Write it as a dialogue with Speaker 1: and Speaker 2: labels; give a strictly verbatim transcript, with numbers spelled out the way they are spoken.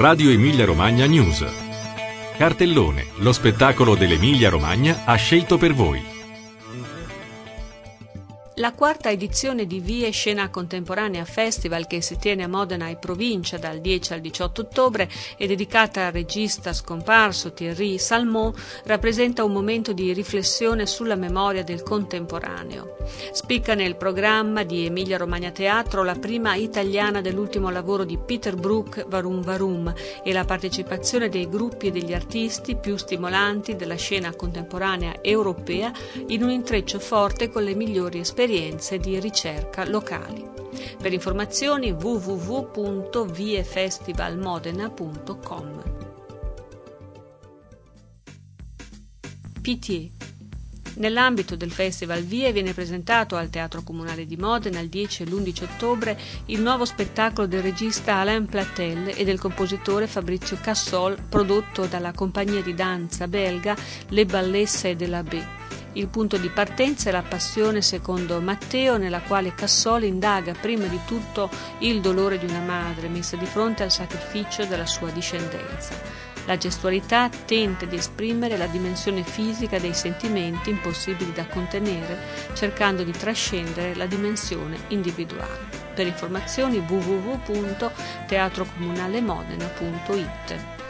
Speaker 1: Radio Emilia Romagna News. Cartellone, lo spettacolo dell'Emilia Romagna ha scelto per voi.
Speaker 2: La quarta edizione di Vie Scena Contemporanea Festival, che si tiene a Modena e provincia dal dieci al diciotto ottobre, è dedicata al regista scomparso Thierry Salmon, rappresenta un momento di riflessione sulla memoria del contemporaneo. Spicca nel programma di Emilia Romagna Teatro la prima italiana dell'ultimo lavoro di Peter Brook, Varum Varum, e la partecipazione dei gruppi e degli artisti più stimolanti della scena contemporanea europea in un intreccio forte con le migliori esperienze di ricerca locali. Per informazioni w w w punto vie festival modena punto com. Pitié. Nell'ambito del Festival Vie viene presentato al Teatro Comunale di Modena il dieci e l'undici ottobre il nuovo spettacolo del regista Alain Platel e del compositore Fabrizio Cassol, prodotto dalla compagnia di danza belga Les Ballets de la Baie. Il punto di partenza è la passione secondo Matteo, nella quale Cassol indaga prima di tutto il dolore di una madre messa di fronte al sacrificio della sua discendenza. La gestualità tenta di esprimere la dimensione fisica dei sentimenti impossibili da contenere, cercando di trascendere la dimensione individuale. Per informazioni w w w punto teatro comunale modena punto it.